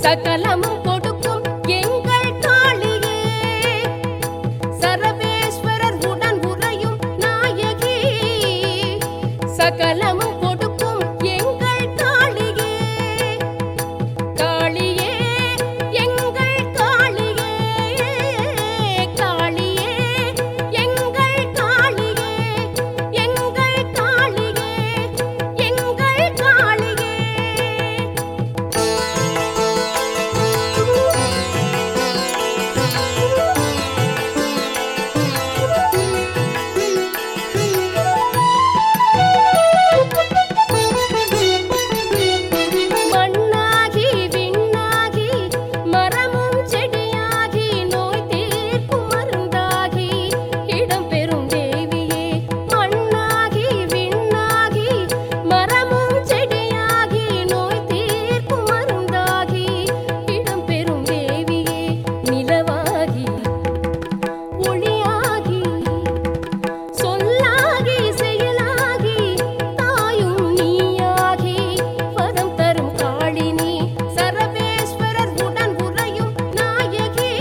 சகலமும் கொடுக்கும் எங்கள் காளியே, சரவேஸ்வரர் உடன் உறையும் நாயகி, சகலமும் கொடுக்கும் எங்கள் காளியே, காளியே எங்கள் காளியே, காளியே எங்கள் காளியே, எங்கள் காளியே, எங்கள் காளியே. மண்ணாகி விண்ணாகி மரமும் செடியாகி நோய் தீர்க்கும் மருந்தாகி இடம்பெறும் தேவியே, மண்ணாகி விண்ணாகி மரமும் செடியாகி நோய் தீர்க்கும் மருந்தாகி இடம்பெறும் தேவியே, நிலவாகி ஒளியாகி சொல்லாகி செயலாகி தாயும் நீயாகி பதம் தரும் காளினி, சரவேஸ்வரர் உடன் உறையும் நாயகி,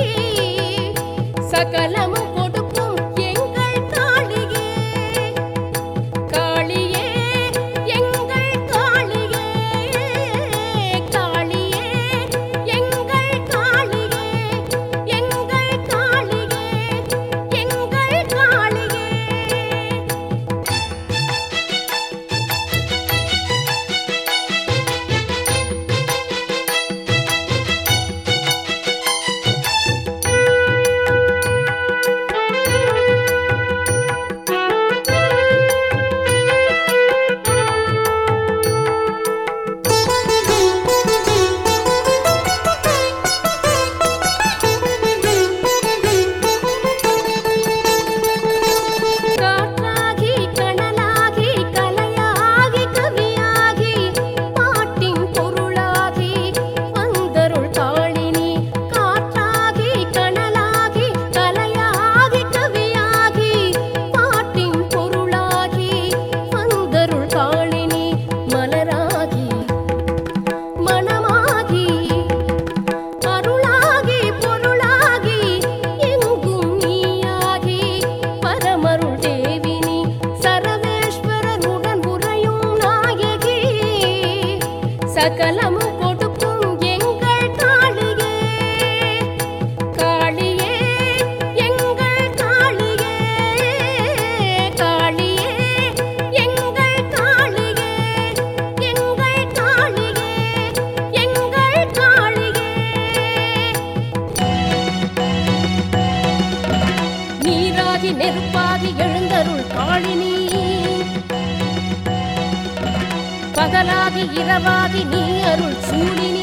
சகலமும் கொடுக்கும் எங்கள் காளியே, காளியே எங்கள் காளியே, காளியே எங்கள் காளியே, எங்கள் காளியே, எங்கள் காளியே. காற்றாகி கனலாகி கலையாகி கவியாகி பாட்டின் பொருளாகி வந்தருள் காளினி, காற்றாகி கனலாகி கலையாகி கவியாகி பாட்டின் பொருளாகி வந்தருள் காளினி, மலராகி மனமாகி அருளாகி பொருளாகி எங்கும் நீயாகி பரமருள் தேவினி, சரவேஸ்வரர் உடன் உறையும் நாயகி, சகலமும் கொடுக்கும் எங்கள் காளியே, காளியே எங்கள் காளியே, காளியே எங்கள் காளியே, எங்கள் காளியே, எங்கள் காளியே. நீராகி நெருப்பாகி எழுந்தருள் காளினி, பகலாகி இரவாகி நீ அருள் சூழினி,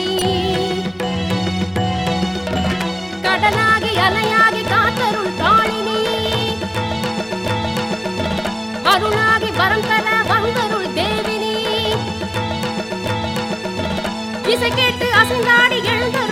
கடலாகி அலையாகி காத்தருள் காளினி, அருளாகி வரம் தர வந்தருள் தேவினி, இசை கேட்டு அசைந்தாடி எழுந்த